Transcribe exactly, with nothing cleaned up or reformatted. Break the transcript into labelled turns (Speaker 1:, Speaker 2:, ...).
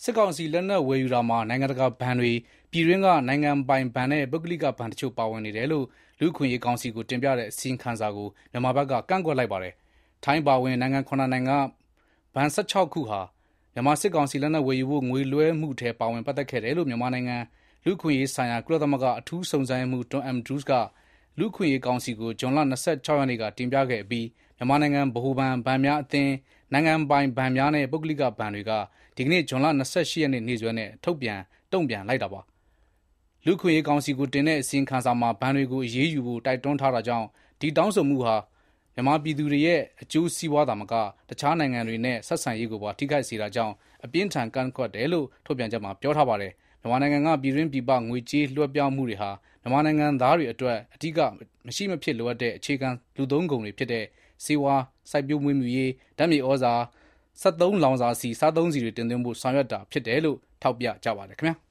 Speaker 1: စစ်ကောင်စီလက်နက်ဝယ်ယူတာမှာနိုင်ငံတကာဘဏ်တွေပြည်တွင်းကနိုင်ငံပိုင်ဘဏ်နဲ့ပုဂ္ဂလိကဘဏ်တချို့ပါဝင်နေတယ်လို့လူ့အခွင့်အရေးကောင်စီကိုတင်ပြတဲ့အစီရင်ခံစာကိုမြန်မာဘက်ကကန့်ကွက်လိုက်ပါတယ်။ထိုင်းပါဝင်နိုင်ငံခုနှစ်နိုင်ငံဘဏ်၁၆ခုဟာမြန်မာစစ်ကောင်စီလက်နက်ဝယ်ယူဖို့ငွေလွှဲမှုထဲပါဝင်ပတ်သက်ခဲ့တယ်လို့မြန်မာနိုင်ငံလူ့အခွင့်အရေးဆိုင်ရာကုလသမဂ္ဂအထူးစုံစမ်းရေးမှူး Tom Andrews ကလူ့အခွင့်အရေးကောင်စီကိုဇွန်လ၂၆ရက်နေ့ကတင်ပြခဲ့ပြီးမြန်မာနိုင်ငံဗဟိုဘဏ်ဘဏ်များအသင်းနိုင်ငံပိုင်ဘဏ်များနဲ့ပုဂ္ဂလိကဘဏ်တွေကဒီကနေ့ဇွန်လ၂၈ရက်နေ့နေ့စွဲနဲ့ထုတ်ပြန်တုံ့ပြန်လိုက်တာပါ။လူ့အခွင့်အရေးကောင်စီကိုတင်တဲ့အစီရင်ခံစာမှာဘဏ်တွေကိုအရေးယူဖို့တိုက်တွန်းထားတာကြောင့်ဒီတောင်းဆိုမှုဟာမြန်မာပြည်သူတွေရဲ့အကျိုးစီးပွားသာမကတခြားနိုင်ငံတွေနဲ့ဆက်ဆံရေးကိုပါထိခိုက်စေတာကြောင့်အပြင်းထန်ကန့်ကွက်တယ်လို့ထုတ်ပြန်ချက်မှာပြောထားပါတယ်။မြန်မာနိုင်ငံကပြည်တွင်းပြည်ပငွေကြေးလွှဲပြောင်းမှုတွေဟာမြန်မာနိုင်ငံသားတွေအတွက်အထူးမရှိမဖြစ်လိုအပ်တဲ့အခြေခံလူသုံးကုန်တွေဖြစ်တဲ့စေဝါစိုက်ပျိုးမွေးမြူရေးဓာတ်မြေဩဇာစက်သုံးလောင်စာဆီစားသုံးဆီတွေတင်သွင်းဖို့ဆောင်ရွက်တာဖြစ်တယ်လို့ထောက်ပြကြပါတယ်ခင်ဗျာ။